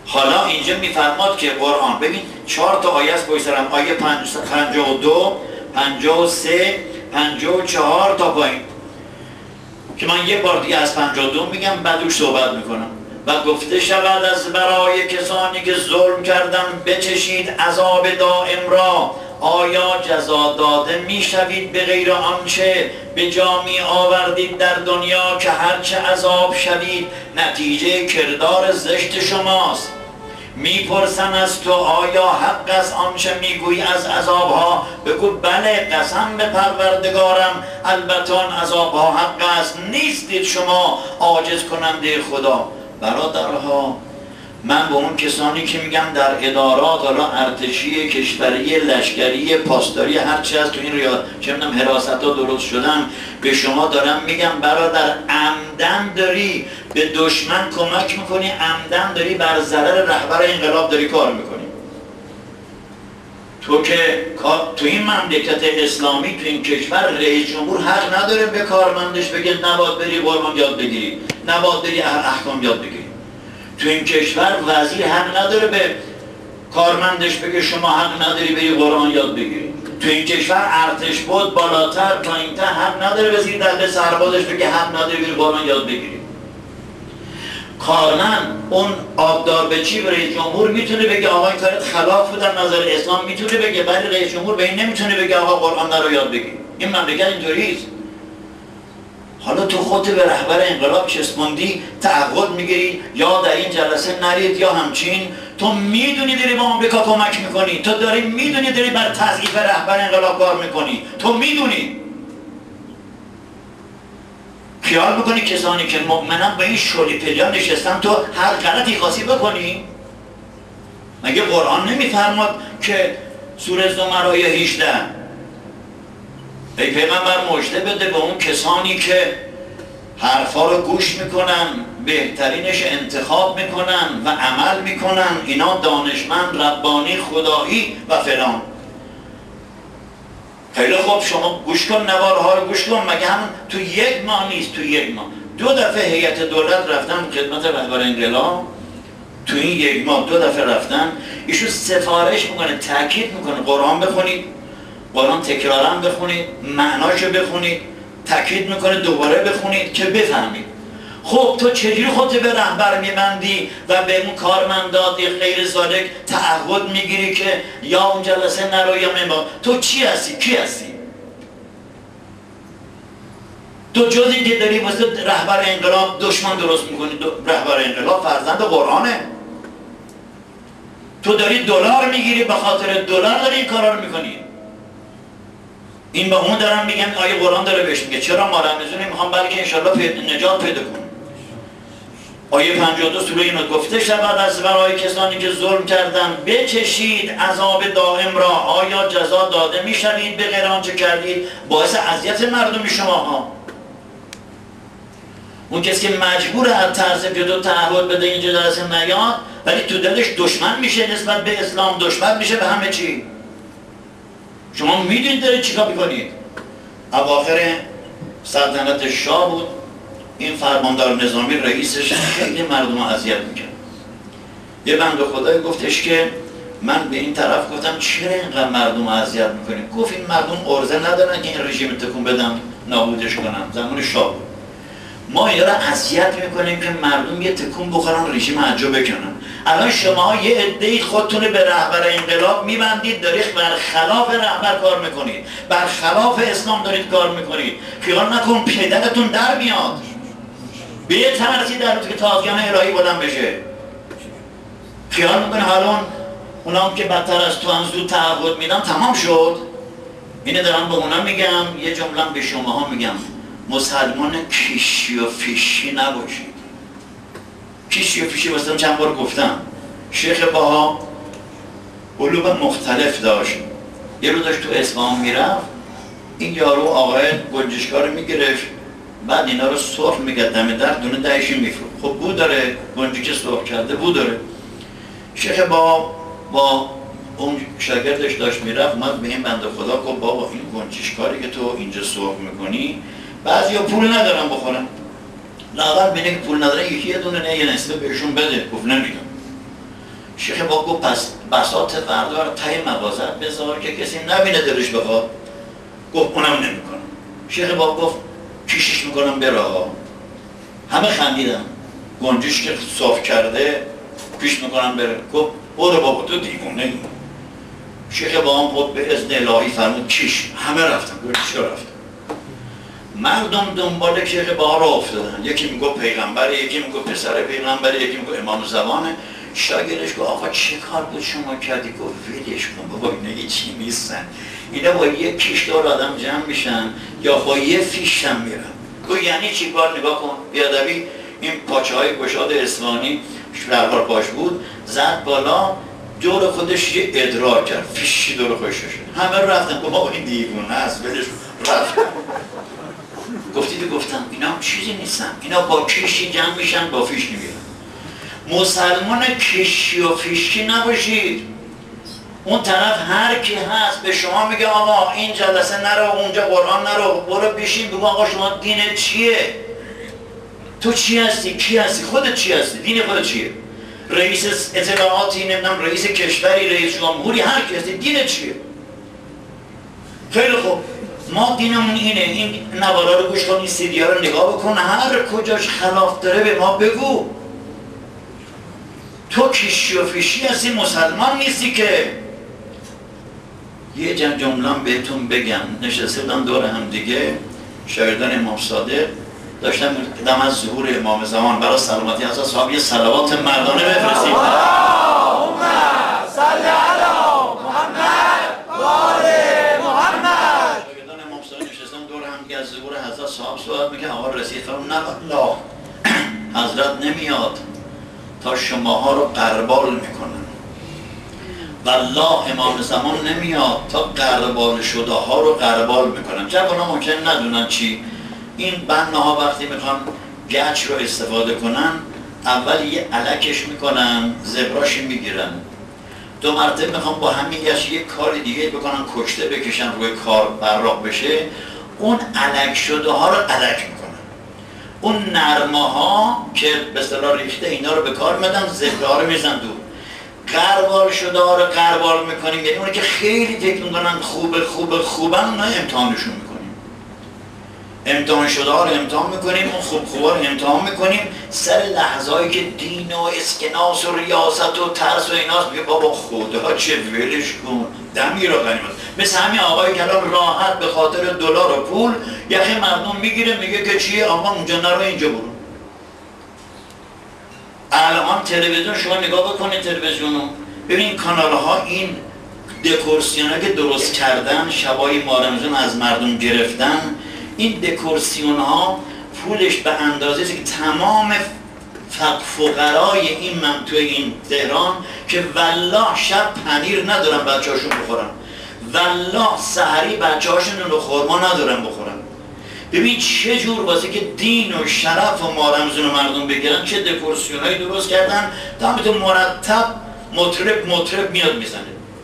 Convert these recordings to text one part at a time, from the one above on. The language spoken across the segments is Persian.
حالا اینجا میفرماد که قرآن، ببین 4 تا آیه است بایسترم، آیه 52 53 54 تا پایین که من یه بار دیگه از 52 میگم بعدش صحبت میکنم. و گفته شود از برای کسانی که ظلم کردن بچشید عذاب دائم را، آیا جزا داده میشوید به غیر آنچه به جا می آوردید در دنیا که هرچه عذاب شوید نتیجه کردار زشت شماست. میپرسن از تو آیا حق از آنچه میگویی از عذابها؟ بگو بله قسم به پروردگارم البته آن عذابها حق است، نیستید شما عاجز کننده خدا. برادرها، من به اون کسانی که میگم در ادارات، حالا ارتشی، کشوری، لشکری، پاسداری، هرچی از تو این چه میدونم حراست ها درست شدن، به شما دارم میگم برادر، عمدن داری به دشمن کمک میکنی، عمدن داری بر ضرر رهبر انقلاب داری کار میکنی. تو که تو این مملکت اسلامی، تو این کشور، رئیس جمهور حق نداره به کارمندش بگه نباید بری قرآن یاد بگیری، نباید بری احکام یاد بگیری. تو این کشور وزیر حق نداره به کارمندش بگه شما حق نداری بری قرآن یاد بگیری. تو این کشور ارتش بود بالاتر پایینتر حق نداره به زیر دست سربازش بگه حق نداری بری قرآن یاد بگیری. کارمند اون آبدار به چی به رئیس جمهور میتونه بگه آقا این کارت خلاف بود در نظر اسلام، میتونه بگه، ولی رئیس جمهور به این نمیتونه بگه آقا قرآن نرو یاد بگیر. این مملکت اینطوریست. حالا تو خودت به رهبر انقلاب چسبوندی، تعهد میگیری یا در این جلسه نرید یا همچین. تو میدونی داری با آمریکا کمک میکنی، تو داری میدونی داری بر تضعیف رهبر انقلاب کار میکنی، تو میدونی. خیال میکنی کسانی که مؤمنن به این شوری پلیا نشستن تو هر غلطی خاصی بکنی؟ مگه قرآن نمیفرماد که سوره زمر آیه 18 ای پیغمبر مژده بده به اون کسانی که حرفا رو گوش میکنن، بهترینش انتخاب میکنن و عمل میکنن، اینا دانشمند، ربانی، خدایی و فلان. خیلی خوب، شما گوش کن، نوارها رو گوش کن. مگه هم تو یک ماه نیست، تو یک ماه 2 دفعه هیئت دولت رفتن خدمت رهبر انقلاب، تو این یک ماه 2 دفعه رفتن. ایشون سفارش میکنه، تاکید میکنه قرآن بخونید، قرآن تکرارا بخونید، معناشو بخونید، تاکید میکنه دوباره بخونید که بفهمید. خب تو چجوری خودت به رهبر میبندی و به اون کارمندات غیر سالک تعهد میگیری که یا اون جلسه نرو یا نما؟ تو چی هستی؟ کی هستی؟ تو جز این که داری واسه رهبر انقلاب دشمن درست میکنی. رهبر انقلاب فرزند قرآنه. تو داری دلار میگیری، به خاطر دلار داری این کارا رو میکنی. این به اون دارم میگن آیه قرآن داره بهش میگه چرا ما رمضون نمیخوام، بلکه انشالله نجات پیدا کنیم. آیه 52 سوره اینو گفته شود از برای کسانی که ظلم کردن بچشید عذاب دائم را، آیا جزا داده میشوید به غیر آنچه کردید؟ باعث اذیت مردم شما ها. اون کسی که مجبور از طرز پیدا تعهد بده اینجا جلسه نیاد، ولی تو دلش دشمن میشه نسبت به اسلام، دشمن میشه به همه چی. شما میدونید دارید چیکار میکنید. اواخر سلطنت شاه بود، این فرماندار نظامی رئیسش خیلی مردم رو اذیت میکرد. یه بنده خدایی گفتش که من به این طرف گفتم چرا اینقدر مردم رو اذیت میکنید؟ گفت این مردم عرضه ندارن که این رژیم تکون بدم نابودش کنم. زمان شاه بود. ما اینا رو اذیت میکنیم که مردم یه تکون بخورن رژیم حجو بکنن. الان شما یه عده‌ای خودتون به رهبر انقلاب میبندید، دارید برخلاف رهبر کار میکنید، برخلاف اسلام دارید کار میکنید. خیال نکن پدرتون در میاد، به یه ترسی در روز که تازیان الهی بلند بشه. خیال میکنه حالا اونام که بدتر از تو هم زود تعهد میدن تمام شد. اینه دارم به اونا میگم، یه جمله به شماها میگم، مسلمان کیشی و فیشی نباشید. کیشی و فیشی واسه چند بار گفتم. شیخ بها علوم مختلف داشت. یه رو داشت تو اصفهان میرفت، این یارو آقای گنجشکا رو میگرفت، بعد اینا رو سرخ میگرد دم در دونه دهشی میفروخت. خب بو داره، گنجی که سرخ کرده بو داره. شیخ با اون شاگردش داشت میرفت، اومد به این بنده خدا گفت بابا این گنجشکاری که تو اینجا سرخ میکنی بعضیا پول ندارن بخورن، لااقل بینه که پول ندارن یکی یه دونه نه یه نصفه بهشون بده. گفت نمیدم. شیخ با گفت پس بساط فردا رو تای مغازه بذار که کسی نبینه دلش بخواد. گفت اونم نمیکنم. شیخ با گفت کیشش میکنم بره ها. همه خندیدن. گنجش که صاف کرده پیش میکنم بره. گفت برو بابا تو دیوونه. شیخ با هم خود به اذن الهی فرمود کیش. همه رفتن. گفت چرا رفتن؟ مردم دنبال شیخ با را افتادن. یکی میگه پیغمبره، یکی میگه پسر پیغمبره، یکی میگه امام زمانه. شاگردش گفت آقا چه کار بود شما کردی؟ گفت ولش کن بابا اینا هیچی نیستن. اینا با یه کشدار آدم جمع میشن یا با یه فیش هم میرن. گفت یعنی چی کار؟ نگاه کن بیادبی این پاچه های گشاد اصفهانی شلوار پاش بود، زد بالا دور خودش یه ادرار کرد، فیشی دور خودش شد. همه رفتن. بابا این دیوونه است ولش رفتن. گفتم اینا هم چیزی نیستن. اینا با کشی جمع میشن با فیش نمیرن. مسلمان کشی و فیشی نباشید. اون طرف هر کی هست به شما میگه آقا این جلسه نرو، اونجا قرآن نرو، برو بشین بگو آقا شما دینت چیه؟ تو چی هستی؟ کی هستی؟ خودت چی هستی؟ دین خودت چیه؟ رئیس اطلاعاتی، نمیدونم رئیس کشوری، رئیس جمهوری، هر کی هستی دینت چیه؟ خیلی خوب، ما دینمون اینه. این نوارا رو گوش کن، این سیدی ها رو نگاه بکن، هر کجاش خلاف داره به ما بگو. تو کشی و فیشی هستی، مسلمان نیستی که. یه جمله‌ام بهتون بگم. نشسته بودم دور هم دیگه شاگردان امام صادق، داشتم قدم از ظهور امام زمان برای سلامتی از اصحاب یه صلوات مردانه بفرستیم. اللهم صل علی محمد و آل محمد. شاگردان امام صادق نشستن دور هم دیگه از ظهور حضرت صاحب صحبت میکنه. آقا رسید فرمود نه الله حضرت نمیاد تا شماها رو قربال میکنن. والله امام زمان نمیاد تا قربال شده ها رو قربال میکنن. جوانا ممکن ندونن چی. این بنده ها وقتی میخوان گچ رو استفاده کنن، اول یه علکش میکنن، زبراش میگیرن. 2 مرتبه میخوان با همین گچ یه کار دیگه بکنن، کشته بکشن روی کار براق بشه، اون علک شده ها رو علک میکنن. اون نرمه ها که به اصطلاح ریخته اینا رو به کار میدن، زبره ها رو میزن دور. قربال شده ها رو قربال میکنیم، یعنی اونی که خیلی فکر میکنن خوبن اونا امتحانشون میکنیم. امتحان شده ها رو امتحان میکنیم، اون خوبا رو امتحان میکنیم. سر لحظه هایی که دین و اسکناس و ریاست و ترس و ایناست میگه بابا خدا چه ولش کن، دمی رو غنیمت. مثل همین آقای کلام راحت به خاطر دلار و پول یخی مردم میگیره میگه که چیه آقا اونجا نرو اینجا برو. الان تلویزیون شما نگاه بکنید، تلویزیونو ببین کانال ها این دکورسیون ها که درست کردن، شبای مارمزون از مردم گرفتن. این دکورسیون ها پولش به اندازه که تمام فقرای این منطقه این تهران که والله شب پنیر ندارن بچه هاشون بخورن، والله سحری بچه هاشون رو خورما ندارن بخورن. ببین چه جور واسه که دین و شرف و مارمزون مردم بگیرن چه دکورسیون هایی درست کردن. تا مرتب مطرب میاد میزنه.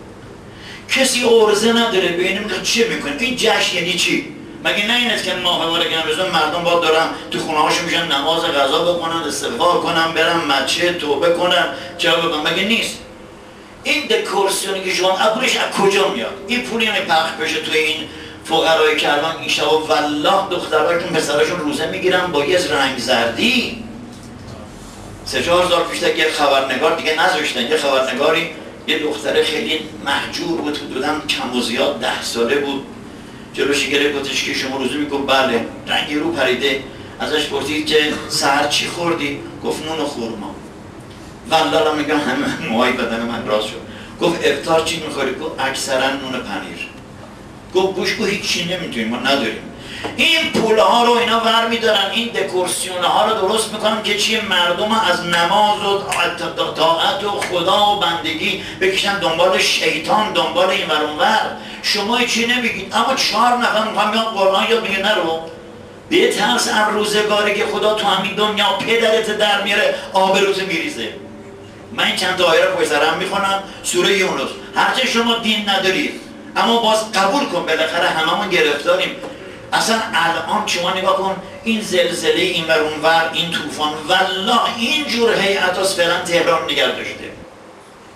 کسی عرضه نداره ببینیم که چه میکنه. این جشن یعنی چی؟ مگه نه این است که ماه مبارک مردم باید دارن تو خونه هاشون میشن نماز قضا بکنن، استغفار کنن، برن مسجد توبه کنن، چه بکنن؟ مگه نیست؟ این دکورسیونی که شما پولش از کجا میاد؟ این پولی پخش بشه تو این فقرای که الان این شبا والله دختراشون پسراشون روزه میگیرن با یه رنگ زردی. 3-4 هزار پیش یه خبرنگار دیگه نذاشتن. یه خبرنگاری یه دختر خیلی محجور بود، حدوداً کم و زیاد 10 ساله بود، جلوشی گرفت گفتش که شما روزه میگفت بله، رنگی رو پریده. ازش پرسید که سحر چی خوردی؟ گفت نون و خورما. والله میگم همه موهای بدن من راست شد. گفت افطار چی میخوری؟ گفت اکثرا نون پنیر. گفت گوش کو هیچی نمیتونیم، ما نداریم. این پوله ها رو اینا ور میدارن، این دکورسیون ها رو درست میکنن که چی مردم از نماز و طاعت و خدا و بندگی بکشن دنبال شیطان، دنبال این ور اون ور. شما چی نمیگید، اما 4 نفر میخوام بیان قرآن یاد میگه نرو. به ترس از روزگاری که خدا تو همین دنیا پدرت در میاره، آبروت میریزه. من این چند تا آیه رو پشت سر هم میخونم، سوره یونس. هرچه شما دین ندارید اما باز قبول کن، بالاخره هممون گرفتاریم. اصلا الان شما نگاه کن، این زلزله این ور اون ور، این طوفان، والله این جور هیئت فعلا تهران نگه داشته.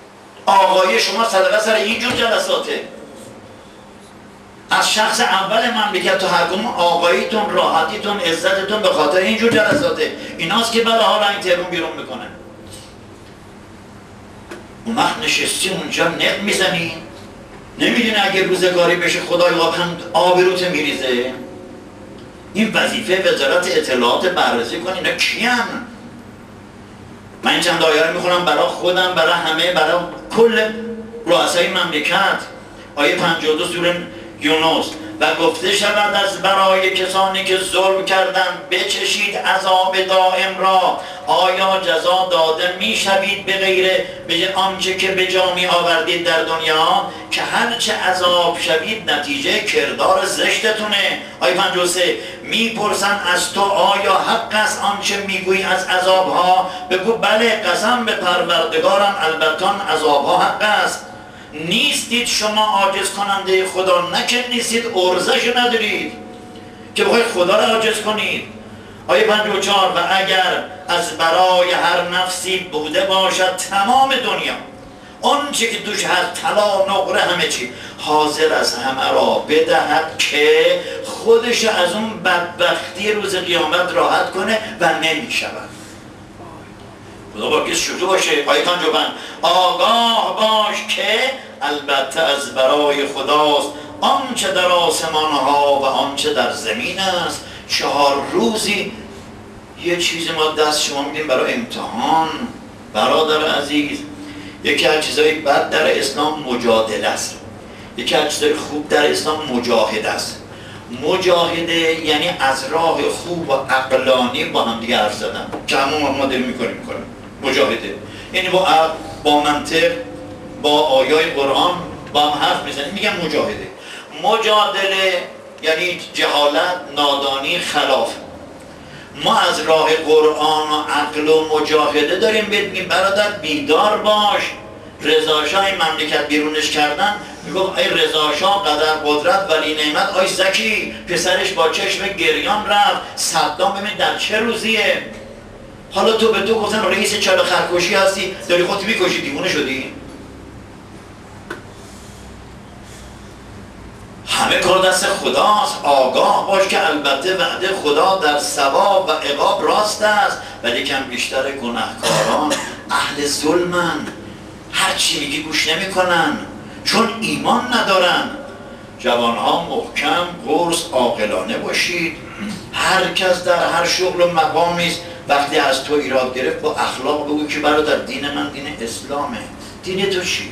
آقای شما صدقه سر اینجور جلساته. از شخص اول مملکت تا هر کدوم آقاییتون، راحتیتون، عزتتون به خاطر اینجور جلساته. ایناست که برای حالا این تهرون بیرون میکنن. اون وقت نشستی اونجا نق میزنی، نمیدونی اگه روزگاری بشه خدای آبروت میریزه. این وظیفه وزارت اطلاعات بررسی کنی اینا کیان؟ من این چند آیه رو میخونم برای خودم، برای همه، برای کل رؤسای مملکت. آیه 52 سوره یونس: و گفته شود از برای کسانی که ظلم کردند بچشید عذاب دائم را، آیا جزا داده میشوید به غیر به آنچه که به جا می آوردید در دنیا، که هرچه عذاب شوید نتیجه کردار زشتتونه. آیه 53: میپرسن از تو آیا حق است آنچه میگویی از عذابها؟ بگو بله، قسم به پروردگارم البته عذابها حق است. نیستید شما عاجز کننده خدا، نه که نیستید عرضه‌شو ندارید که بخواید خدا را عاجز کنید. آیه 54: و اگر از برای هر نفسی بوده باشد تمام دنیا، اون چه که توش هست، طلا نقره همه چی، حاضر از همه را بدهد که خودش از اون بدبختی روز قیامت راحت کنه و نمیشود. خدا با کس شروع باشه. آیه 55: آگاه باش که البته از برای خداست آنچه در آسمان ها و آنچه در زمین است. 4 روزی یه چیز ما دست شما میدیم برای امتحان. برادر عزیز، یکی از چیزهای بد در اسلام مجادله است، یکی از چیزهای خوب در اسلام مجاهده است. مجاهده یعنی از راه خوب و عقلانی با هم دیگه حرف زدن که همون ما داریم میکنیم. مجاهده یعنی با منطق، با آیای قرآن با هم حرف میزنیم، میگن مجاهده. مجادله یعنی جهالت، نادانی، خلاف. ما از راه قرآن و عقل و مجاهده داریم بگیم برادر بیدار باش. رضا شاه مملکت بیرونش کردن، میگفت ای رضا شاه قدر قدرت ولی نعمت، آی زکی پسرش با چشم گریان رفت، صدام ببین در چه روزیه. حالا تو به تو گفتن رئیس چال خرکشی هستی، داری خودت میکشی، دیوونه شدی؟ همه کار دست خداست. آگاه باش که البته وعده خدا در ثواب و عقاب راست است، ولی کم بیشتر گناهکاران اهل ظلمن، هر چی میگی گوش نمیکنن چون ایمان ندارن. جوانها محکم قرص عاقلانه باشید. هر کس در هر شغل و مقامی است وقتی از تو ایراد گرفت با اخلاق بگو که برادر دین من دین اسلامه. دین تو چیه؟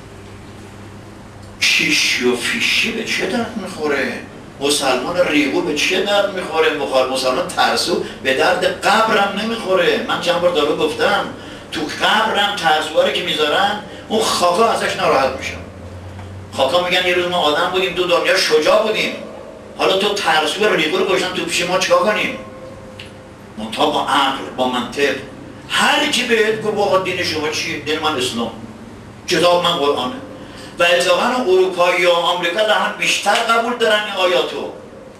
کیشی و فیشی به چه درد میخوره؟ مسلمان ریگو به چه درد میخوره؟ مسلمان ترسو به درد قبرم نمیخوره. من چند بار دارو گفتم تو قبرم ترسواره که میذارن اون خاکا ازش ناراحت میشن. خاکا میگن یه روز ما آدم بودیم تو دنیا شجاع بودیم، حالا تو ترسو ریگو رو گوشن تو پیش ما چیکار کنیم؟ منتها با عقل، با منطق. هر کی بهت گفت آقا دین شما چیه؟ دین من اسلام، کتاب من قرآنه. و اتفاقا اروپایی و آمریکا در هم بیشتر قبول دارن این آیاتو.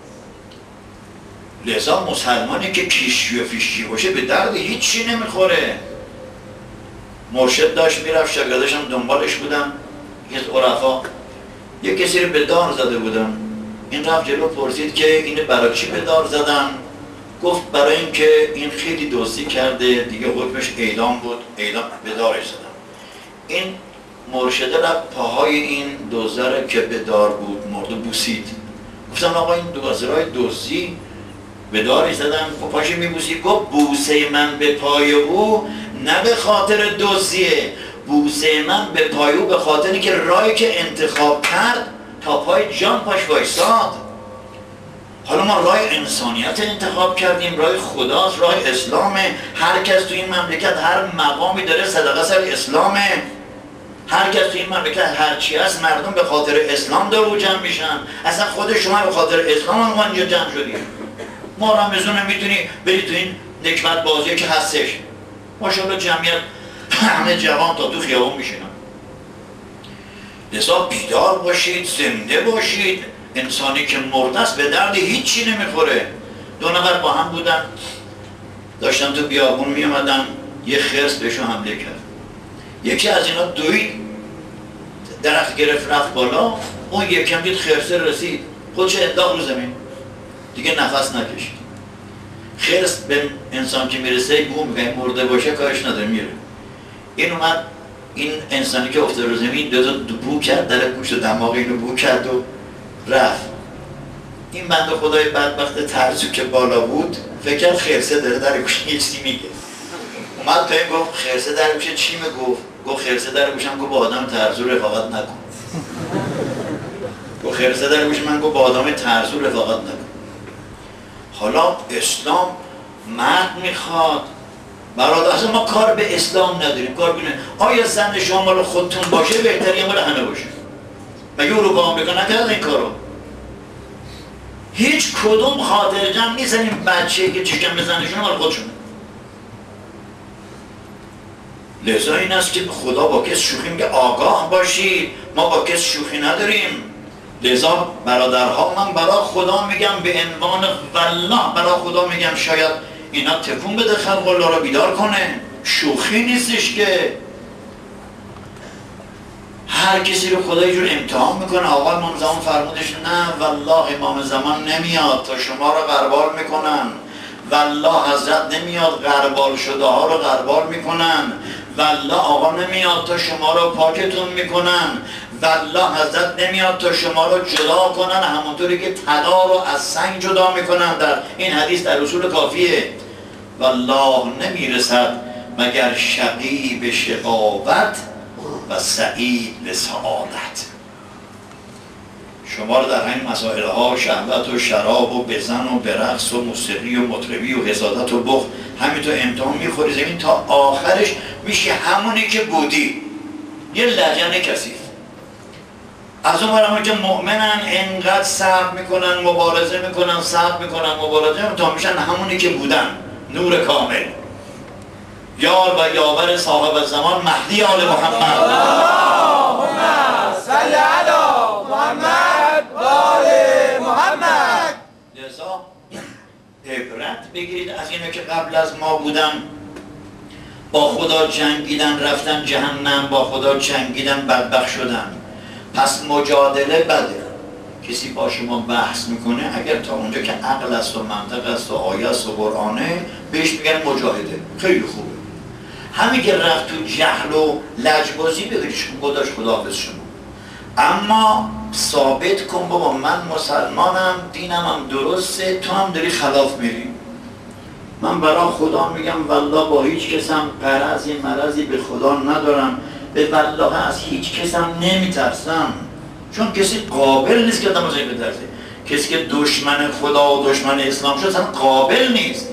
لذا مسلمانی که کیشی و فیشی باشه به درد هیچی نمیخوره. مرشد داشت میرفت، شاگرداش هم دنبالش بودن، یکی از عرفا یک کسی رو به دار زده بودن. این رفت جلو پرسید که اینو برای چی به دار زدن؟ گفت برای اینکه این خیلی دزدی کرده، دیگه حکمش اعدام بود، اعدام به دارش زدن. این مرشده رفت پاهای این دزدر که به دار بود مرد و بوسید. گفتن آقا این دزدرهای دزدی به دارش زدن، پاشو میبوسید. گفت بوسه من به پای او نه به خاطر دزدیه، بوسه من به پای او به خاطری که راهی که انتخاب کرد تا پای جان پاش وایساد. حالا ما راه انسانیت انتخاب کردیم، راه خداست، راه اسلامه. هر کس تو این مملکت هر مقامی داره صدقه سر اسلامه. هر کس تو این مملکت هر چی هست مردم به خاطر اسلام دارو جمع میشن. اصلا خود شما به خاطر اسلام هم اینجا جمع شدیم. ما رمضان میتونی بری تو این نکبت بازی که هستش. ماشاءالله جمعیت همه جوان تا تو خیابون میشینن. لذا بیدار باشید، زنده باشید. انسانی که مرده است به درد هیچی نمیخوره. 2 نفر با هم بودن، داشتن تو بیابون میامدن، یه خرس بهشون حمله کرد. یکی از اینا دوید درخت گرفت رفت بالا، اون یکم دید خرسه رسید خودش انداخت رو زمین، دیگه نفس نکشید. خرس به انسان که میرسه بو میگه مرده باشه کارش نداره میره. این اومد این انسانی که افتاد رو زمین دو بو کرد، در گوش و دماغ اینو بو کرد و رفت. این بنده خدای بدبخت ترسو که بالا بود فکر کرد خرسه داره در گوش یه چیزی میگه. اومد تا این گفت خرسه در گوش چی میگفت؟ گفت خرسه در گوشم گفت با آدم ترسو رفاقت نکن. گفت خرسه در گوش من گفت با آدم ترسو رفاقت نکن. حالا اسلام مرد میخواد برادر، ما کار به اسلام نداریم، کار بینه آیا زن شما مال خودتون باشه بهتر یا مال همه باشه؟ مگه اروپا آمریکا نکرد این کارو؟ هیچ کدوم خاطر جمع نیستن این بچه که چشم به زنشون مال خودشونه. لذا این است که خدا با کس شوخی میگه آگاه باشید، ما با کس شوخی نداریم. لذا برادرها من برای خدا میگم به عنوان والله برای خدا میگم شاید اینا تکون بده خلق الله را بیدار کنه. شوخی نیستش که هر کسی رو خدا یه جور امتحان میکنه. آقا امام زمان فرمودش نه والله امام زمان نمیاد تا شما رو غربال میکنن، والله حضرت نمیاد غربال شده ها رو غربال میکنن، والله آقا نمیاد تا شما رو پاکتون میکنن، والله حضرت نمیاد تا شما رو جدا کنن همونطوری که طلا رو از سنگ جدا میکنن. در این حدیث در اصول کافیه. والله نمیرسد مگر شقی به شقاوت و سعید به سعادت. شما رو در همین مسائل ها شهوت و شراب و بزن و برقص و موسیقی و مطربی و حسادت و بخل همینطور امتحان میخوری زمین تا آخرش میشه همونی که بودی، یه لجن کثیف. از اون برای که مؤمنن انقدر صبر میکنن مبارزه میکنن صبر میکنن مبارزه تا میشن همونی که بودن، نور کامل. یار و یاور صاحب زمان مهدی آل محمد. اللهم صل علی محمد و آل محمد. لذا عبرت بگیرید از اینا که قبل از ما بودن، با خدا جنگیدن رفتن جهنم، با خدا جنگیدن بدبخت شدن. پس مجادله بده. کسی با شما بحث میکنه اگر تا اونجا که عقل است و منطق است و آیه است و قرآنه بهش میگن مجاهده، خیلی خوبه. همین که رفت تو جهل و لجبازی بگیرش خداش خداحافظ شما، اما ثابت کن بابا من مسلمانم، دینم هم درسته، تو هم داری خلاف میری. من برای خدا میگم والله با هیچ کسم غرضی مرضی به خدا ندارم، به والله از هیچ کسم نمیترسم، چون کسی قابل نیست که آدم از این بترسه. کسی که دشمن خدا و دشمن اسلام شد اصلا قابل نیست.